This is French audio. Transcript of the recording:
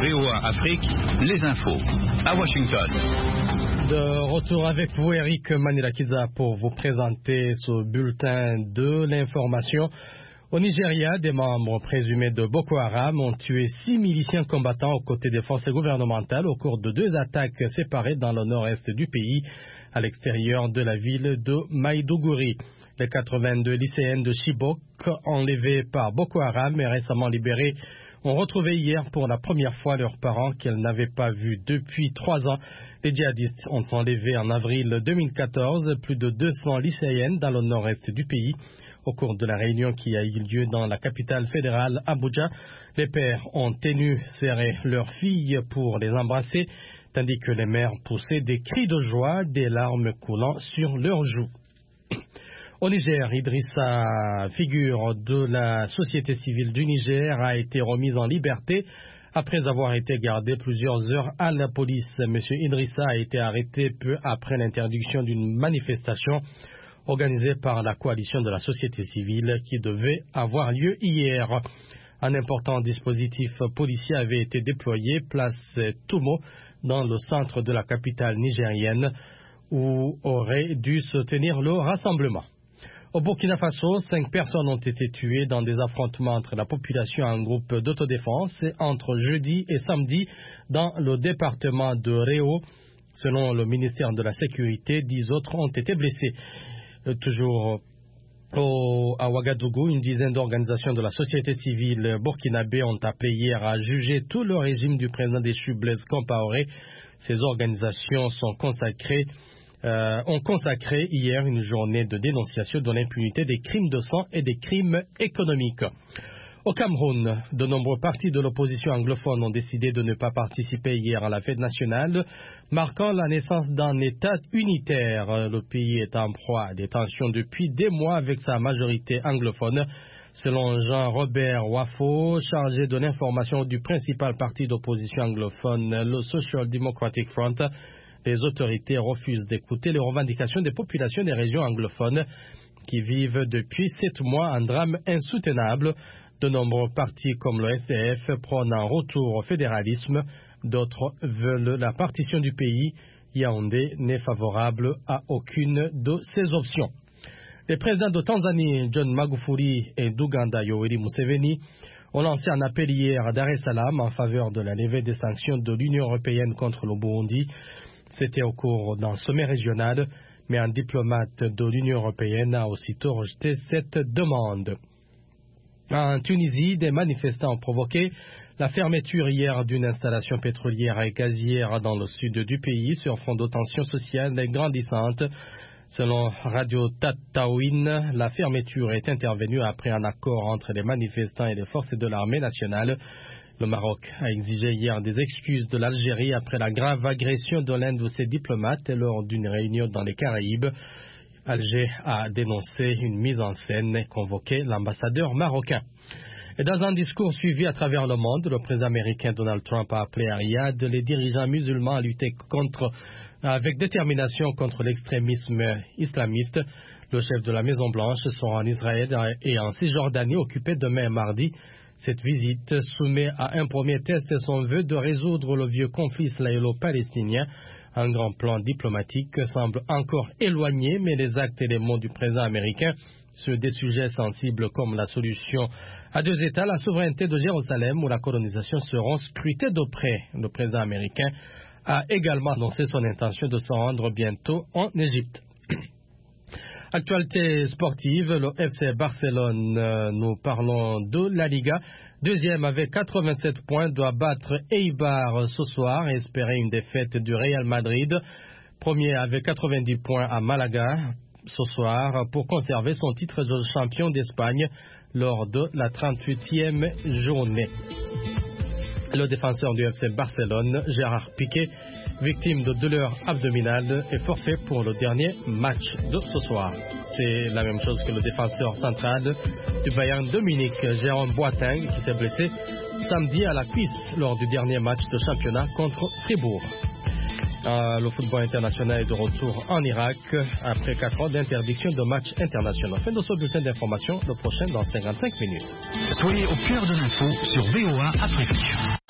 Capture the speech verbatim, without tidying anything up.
V O A Afrique, les infos. À Washington. De retour avec vous, Eric Manirakiza, pour vous présenter ce bulletin de l'information. Au Nigeria, des membres présumés de Boko Haram ont tué six miliciens combattants aux côtés des forces gouvernementales au cours de deux attaques séparées dans le nord-est du pays, à l'extérieur de la ville de Maïdougouri. Les quatre-vingt-deux lycéennes de Chibok, enlevées par Boko Haram et récemment libérées, ont retrouvé hier pour la première fois leurs parents qu'elles n'avaient pas vus depuis trois ans. Les djihadistes ont enlevé en avril deux mille quatorze plus de deux cents lycéennes dans le nord-est du pays. Au cours de la réunion qui a eu lieu dans la capitale fédérale, Abuja, les pères ont tenu serré leurs filles pour les embrasser, tandis que les mères poussaient des cris de joie, des larmes coulant sur leurs joues. Au Niger, Idrissa, figure de la société civile du Niger, a été remise en liberté après avoir été gardé plusieurs heures à la police. Monsieur Idrissa a été arrêté peu après l'interdiction d'une manifestation organisée par la coalition de la société civile qui devait avoir lieu hier. Un important dispositif policier avait été déployé place Toumo dans le centre de la capitale nigérienne où aurait dû se tenir le rassemblement. Au Burkina Faso, cinq personnes ont été tuées dans des affrontements entre la population et un groupe d'autodéfense entre jeudi et samedi dans le département de Réau. Selon le ministère de la Sécurité, dix autres ont été blessés. Toujours au, à Ouagadougou, une dizaine d'organisations de la société civile burkinabé ont appelé hier à juger tout le régime du président déchu Blaise Compaoré. Ces organisations sont consacrées Euh, ont consacré hier une journée de dénonciation de l'impunité des crimes de sang et des crimes économiques. Au Cameroun, de nombreux partis de l'opposition anglophone ont décidé de ne pas participer hier à la fête nationale, marquant la naissance d'un État unitaire. Le pays est en proie à des tensions depuis des mois avec sa majorité anglophone. Selon Jean-Robert Wafo, chargé de l'information du principal parti d'opposition anglophone, le Social Democratic Front, les autorités refusent d'écouter les revendications des populations des régions anglophones qui vivent depuis sept mois un drame insoutenable. De nombreux partis comme le S D F prônent un retour au fédéralisme. D'autres veulent la partition du pays. Yaoundé n'est favorable à aucune de ces options. Les présidents de Tanzanie, John Magufuli, et d'Ouganda, Yoweri Museveni, ont lancé un appel hier à Dar es Salaam en faveur de la levée des sanctions de l'Union européenne contre le Burundi. C'était au cours d'un sommet régional, mais un diplomate de l'Union européenne a aussitôt rejeté cette demande. En Tunisie, des manifestants ont provoqué la fermeture hier d'une installation pétrolière et gazière dans le sud du pays sur fond de tensions sociales grandissantes. Selon Radio Tataouine, la fermeture est intervenue après un accord entre les manifestants et les forces de l'armée nationale. Le Maroc a exigé hier des excuses de l'Algérie après la grave agression de l'un de ses diplomates lors d'une réunion dans les Caraïbes. Alger a dénoncé une mise en scène et convoqué l'ambassadeur marocain. Et dans un discours suivi à travers le monde, le président américain Donald Trump a appelé à Riyad les dirigeants musulmans à lutter contre, avec détermination contre l'extrémisme islamiste. Le chef de la Maison-Blanche sera en Israël et en Cisjordanie, occupé demain mardi. Cette visite soumet à un premier test son vœu de résoudre le vieux conflit israélo-palestinien. Un grand plan diplomatique semble encore éloigné, mais les actes et les mots du président américain sur des sujets sensibles comme la solution à deux États, la souveraineté de Jérusalem ou la colonisation seront scrutés de près. Le président américain a également annoncé son intention de se rendre bientôt en Égypte. Actualité sportive, le F C Barcelone, euh, nous parlons de la Liga. Deuxième avec quatre-vingt-sept points, doit battre Eibar ce soir et espérer une défaite du Real Madrid. Premier avec quatre-vingt-dix points à Malaga ce soir pour conserver son titre de champion d'Espagne lors de la trente-huitième journée. Le défenseur du F C Barcelone, Gérard Piqué, victime de douleurs abdominales, est forfait pour le dernier match de ce soir. C'est la même chose que le défenseur central du Bayern de Munich, Jérôme Boateng, qui s'est blessé samedi à la cuisse lors du dernier match de championnat contre Fribourg. Euh, le football international est de retour en Irak après quatre ans d'interdiction de matchs internationaux. Fin de ce bulletin d'information, le prochain dans cinquante-cinq minutes. Soyez au cœur de l'info sur V O A Afrique.